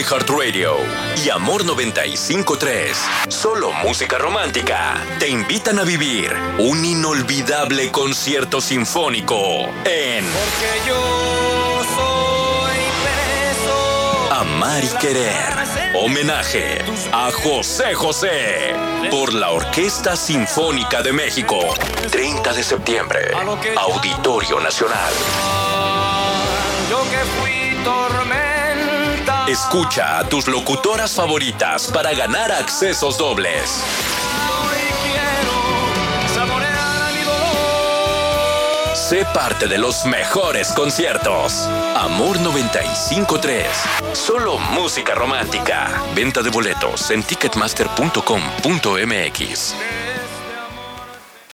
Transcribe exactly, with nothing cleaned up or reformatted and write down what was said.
iHeartRadio y Amor noventa y cinco punto tres, Solo Música Romántica, te invitan a vivir un inolvidable concierto sinfónico en Porque yo soy preso. Amar y Querer. Homenaje a José José por la Orquesta Sinfónica de México. treinta de septiembre, Auditorio Nacional. Yo que fui tormenta. Escucha a tus locutoras favoritas para ganar accesos dobles. Hoy quiero saborear mi dolor. Sé parte de los mejores conciertos. Amor noventa y cinco punto tres. Solo música romántica. Venta de boletos en ticketmaster punto com punto m x.